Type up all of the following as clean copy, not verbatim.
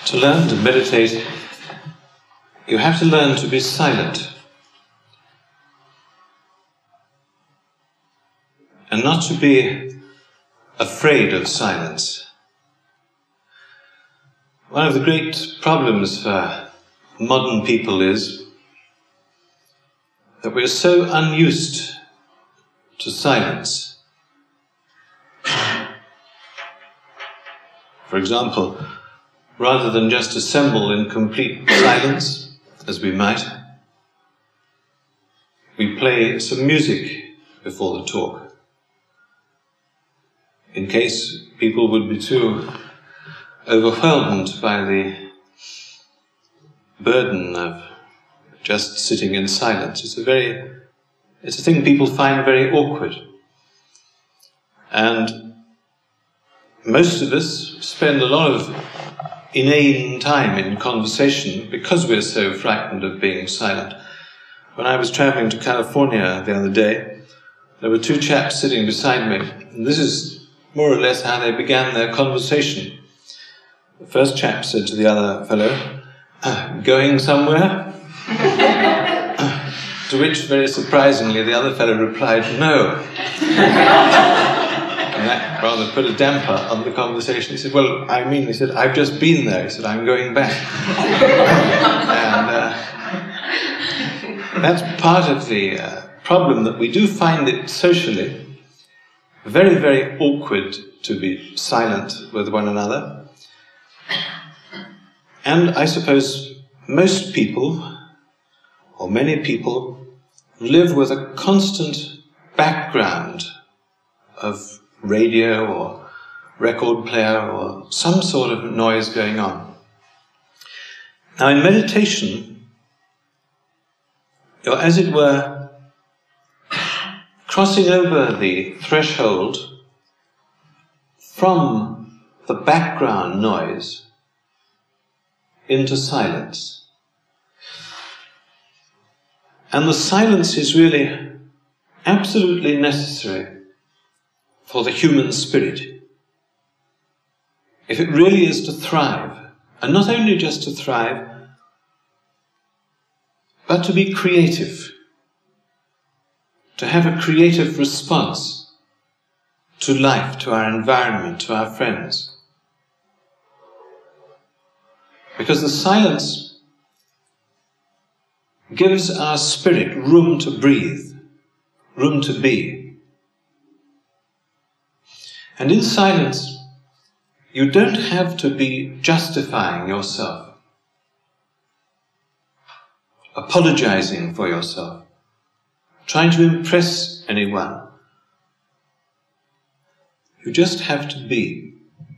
To learn to meditate, you have to learn to be silent. And not to be afraid of silence. One of the great problems for modern people is that we're so unused to silence. For example, rather than just assemble in complete silence, as we might, we play some music before the talk, in case people would be too overwhelmed by the burden of just sitting in silence. It's a thing people find very awkward. And most of us spend a lot of inane time in conversation because we're so frightened of being silent. When I was traveling to California the other day, there were two chaps sitting beside me, and this is more or less how they began their conversation. The first chap said to the other fellow, "Going somewhere?" To which, very surprisingly, the other fellow replied, "No." And that rather put a damper on the conversation. He said, "Well, he said, I've just been there." He said, "I'm going back." And that's part of the problem, that we do find it socially very, very awkward to be silent with one another. And I suppose most people, or many people, live with a constant background of radio or record player or some sort of noise going on. Now in meditation, you're, as it were, crossing over the threshold from the background noise into silence. And the silence is really absolutely necessary for the human spirit, if it really is to thrive, and not only just to thrive, but to be creative, to have a creative response to life, to our environment, to our friends. Because the silence gives our spirit room to breathe, room to be. And in silence, you don't have to be justifying yourself, apologizing for yourself, trying to impress anyone. You just have to be.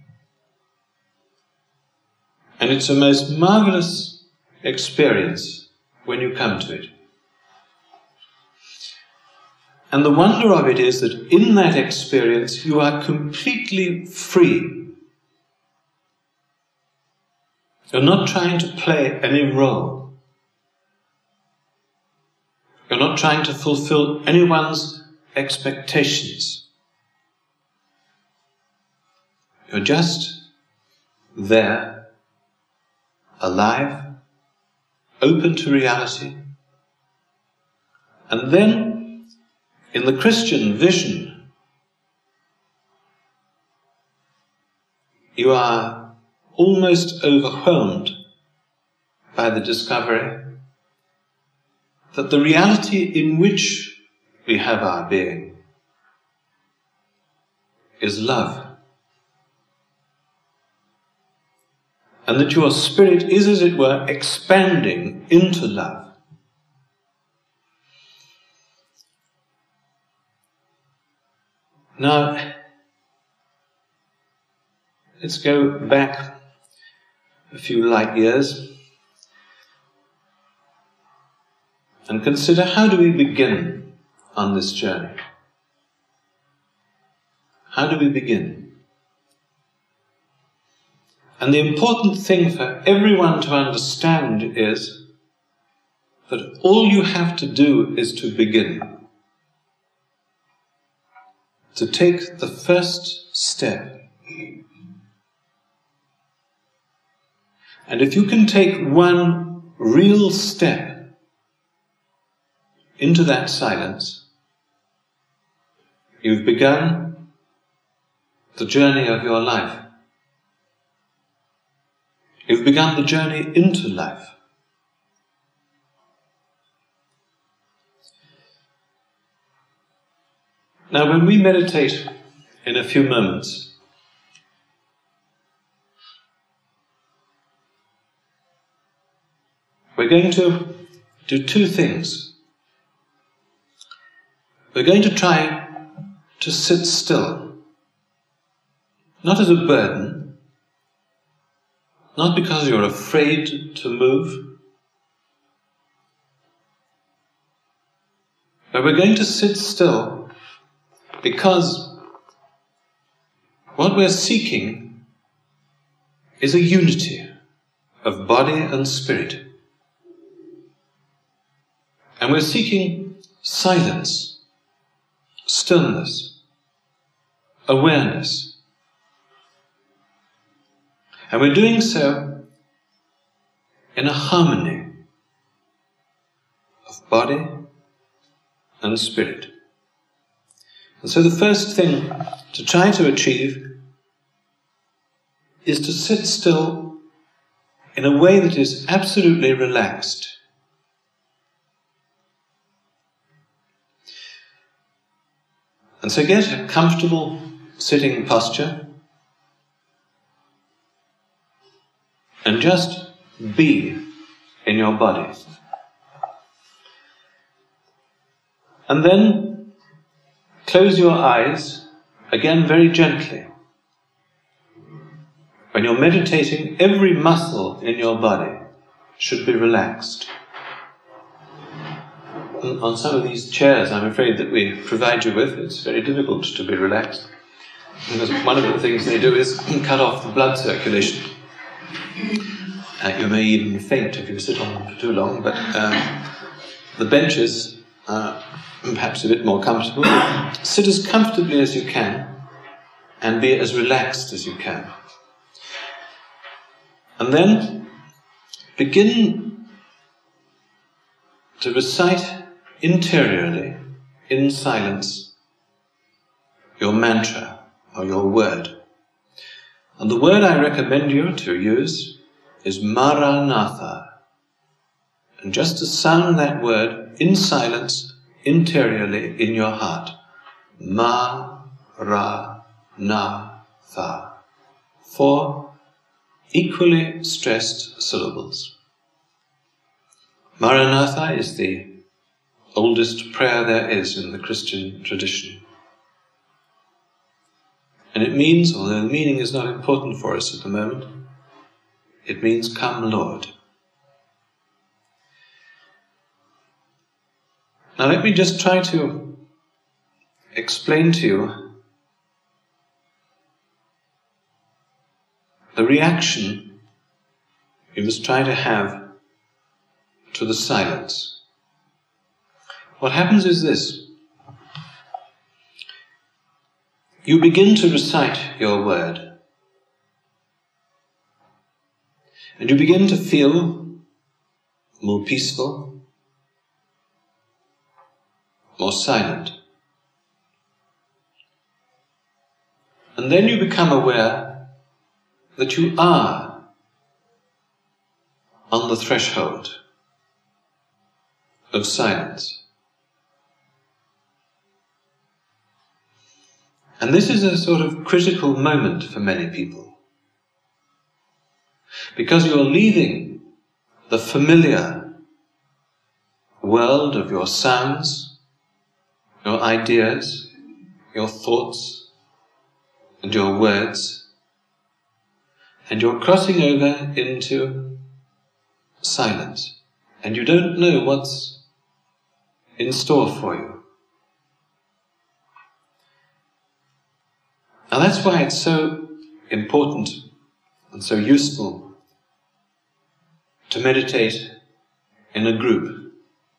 And it's a most marvelous experience when you come to it. And the wonder of it is that in that experience you are completely free. You're not trying to play any role. You're not trying to fulfill anyone's expectations. You're just there, alive, open to reality. And then, in the Christian vision, you are almost overwhelmed by the discovery that the reality in which we have our being is love. And that your spirit is, as it were, expanding into love. Now, let's go back a few light years and consider, how do we begin on this journey? How do we begin? And the important thing for everyone to understand is that all you have to do is to begin. To take the first step. And if you can take one real step into that silence, you've begun the journey of your life. You've begun the journey into life. Now, when we meditate in a few moments, we're going to do two things. We're going to try to sit still, not as a burden, not because you're afraid to move, but we're going to sit still because what we're seeking is a unity of body and spirit. And we're seeking silence, stillness, awareness. And we're doing so in a harmony of body and spirit. And so the first thing to try to achieve is to sit still in a way that is absolutely relaxed. And so get a comfortable sitting posture and just be in your body. And then close your eyes, again very gently. When you're meditating, every muscle in your body should be relaxed. On some of these chairs, I'm afraid, that we provide you with, it's very difficult to be relaxed, because one of the things they do is cut off the blood circulation. You may even faint if you sit on them for too long, but the benches are perhaps a bit more comfortable. Sit as comfortably as you can and be as relaxed as you can. And then begin to recite interiorly, in silence, your mantra or your word. And the word I recommend you to use is Maranatha. And just to sound that word in silence, interiorly in your heart. Ma-ra-na-tha. 4 equally stressed syllables. Maranatha is the oldest prayer there is in the Christian tradition. And it means, although the meaning is not important for us at the moment, it means, "Come, Lord." Now let me just try to explain to you the reaction you must try to have to the silence. What happens is this. You begin to recite your word, and you begin to feel more peaceful, more silent. And then you become aware that you are on the threshold of silence. And this is a sort of critical moment for many people, because you're leaving the familiar world of your sounds, your ideas, your thoughts, and your words, and you're crossing over into silence, and you don't know what's in store for you. And that's why it's so important and so useful to meditate in a group.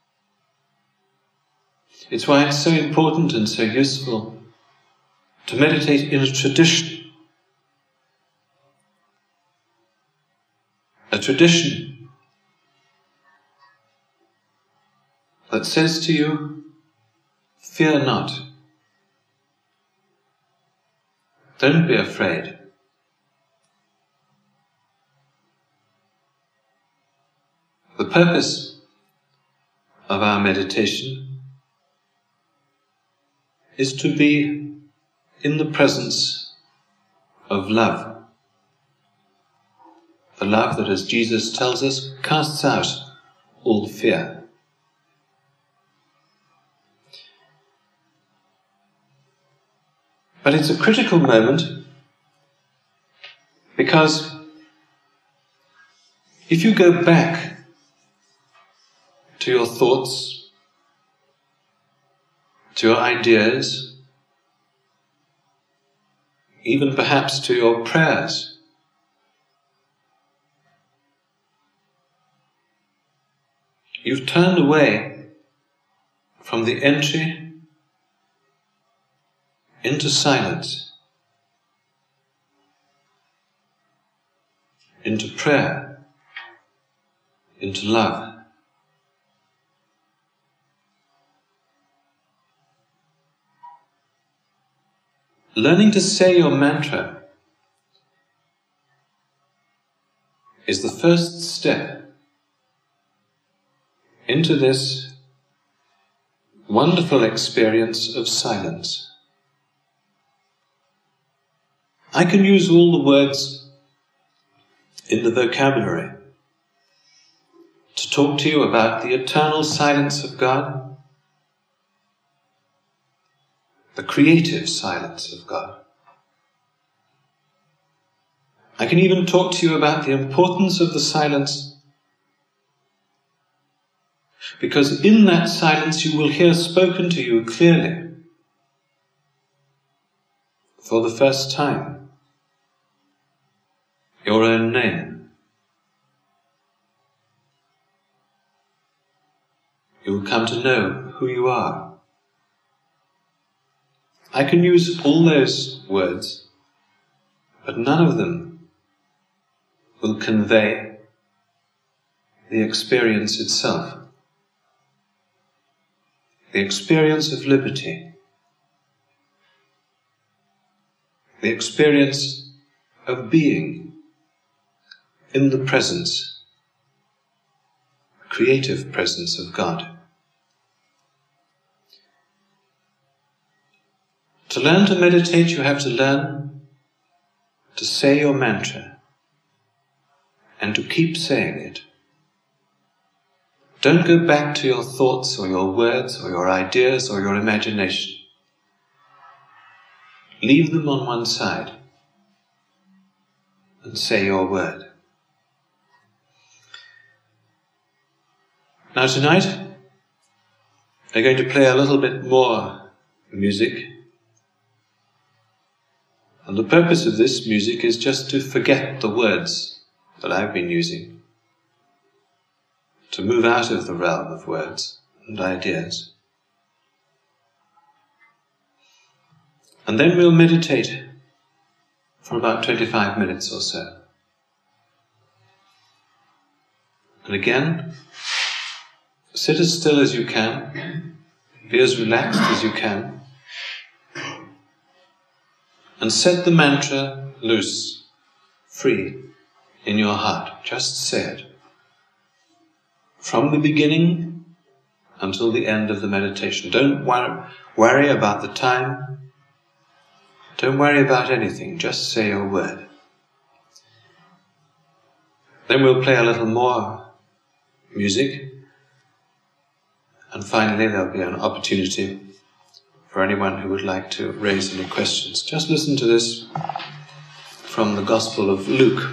It's why it's so important and so useful to meditate in a tradition tradition that says to you, fear not. Don't be afraid. The purpose of our meditation is to be in the presence of love. The love that, as Jesus tells us, casts out all fear. But it's a critical moment because if you go back to your thoughts, to your ideas, even perhaps to your prayers, you've turned away from the entry into silence, into prayer, into love. Learning to say your mantra is the first step into this wonderful experience of silence. I can use all the words in the vocabulary to talk to you about the eternal silence of God, the creative silence of God. I can even talk to you about the importance of the silence, because in that silence you will hear spoken to you clearly, for the first time, your own name. You will come to know who you are. I can use all those words, but none of them will convey the experience itself, the experience of liberty, the experience of being in the presence, creative presence of God. To learn to meditate, you have to learn to say your mantra and to keep saying it. Don't go back to your thoughts or your words or your ideas or your imagination. Leave them on one side and say your word. Now tonight, we're going to play a little bit more music. And the purpose of this music is just to forget the words that I've been using, to move out of the realm of words and ideas. And then we'll meditate for about 25 minutes or so. And again, sit as still as you can, be as relaxed as you can, and set the mantra loose, free, in your heart. Just say it. From the beginning until the end of the meditation. Don't worry about the time. Don't worry about anything. Just say your word. Then we'll play a little more music. And finally, there'll be an opportunity for anyone who would like to raise any questions. Just listen to this from the Gospel of Luke.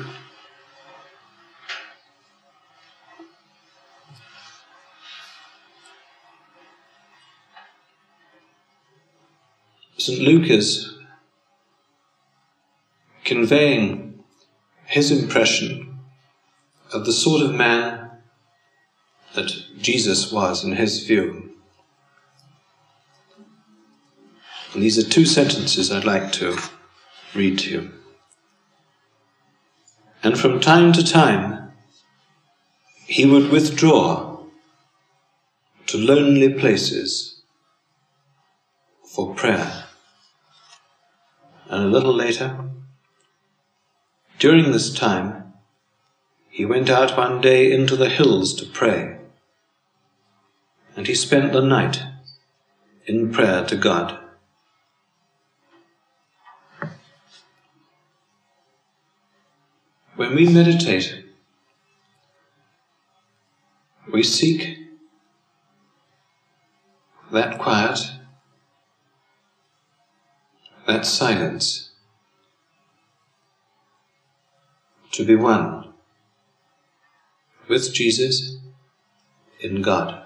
St. Luke is conveying his impression of the sort of man that Jesus was in his view. And these are two sentences I'd like to read to you. And from time to time, he would withdraw to lonely places for prayer. And a little later, during this time, he went out one day into the hills to pray, and he spent the night in prayer to God. When we meditate, we seek that quiet, that silence, to be one with Jesus in God.